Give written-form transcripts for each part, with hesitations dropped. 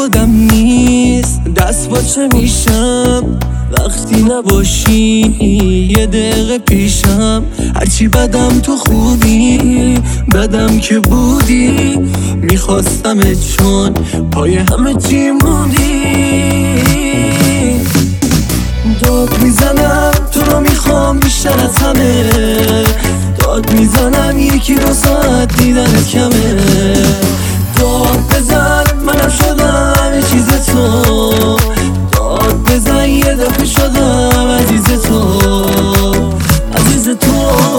یادم نیست دست باچه میشم وقتی نباشی یه دقیقه پیشم. هرچی بدم تو خوبی، بدم که بودی، میخواستمت چون پای همه چی موندی. داد میزنم تو رو میخوام بیشتر از همه، داد میزنم یکی دو ساعت دیدنت کمه. داد بزن منم شدم یه چیز تو، داد بزن یه دفعه شدم عزیز تو، عزیز تو.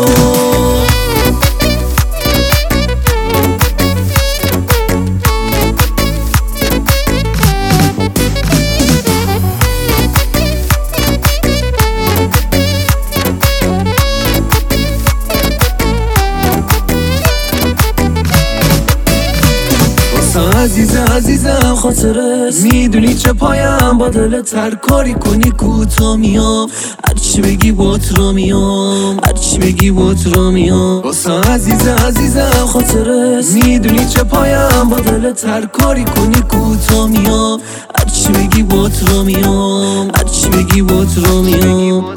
عزیزم خاطره میدونی چه پایم با دلت هر کاری کنی کوتا میام، هرچی بگی بات را میام، هرچی بگی بات را میام. واسه عزیزم خاطره میدونی چه پایم با دلت هر کاری کنی کوتا میام، هرچی بگی بات را میام، هرچی بگی بات را میام.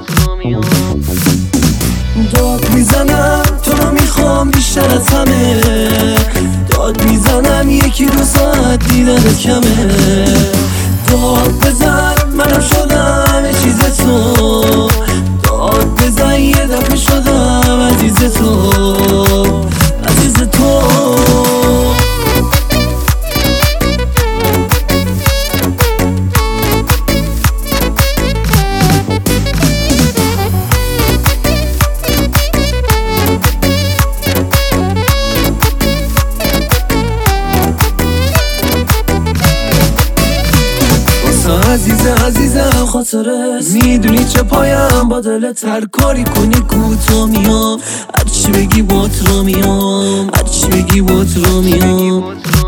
داد میزنم تو رو میخوام بیشتر از همه، داد میزنم یکی دو ساعت دیدنت کمه. داد بزن منم شدم یه چیز تو، داد بزن یه دفعه شدم عزیز تو، عزیز تو. عزیزم خاطره میدونی چه پایم با دلت هر کاری کنی کوتا میام، هرچی بگی بات را میام، هرچی بگی بات را میام.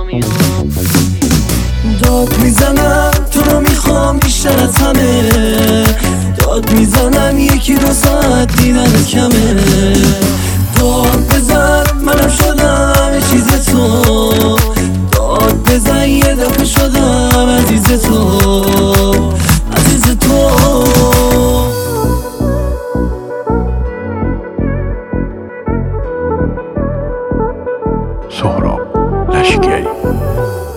داد میزنم تو رو میخوام بیشتر از همه، داد میزنم یکی دو ساعت دیدنت کمه. داد بزن منم شدم یه چیز تو، داد بزن یه دفعه شدم عزیز تو، عزیز تو. سهراب لشکری.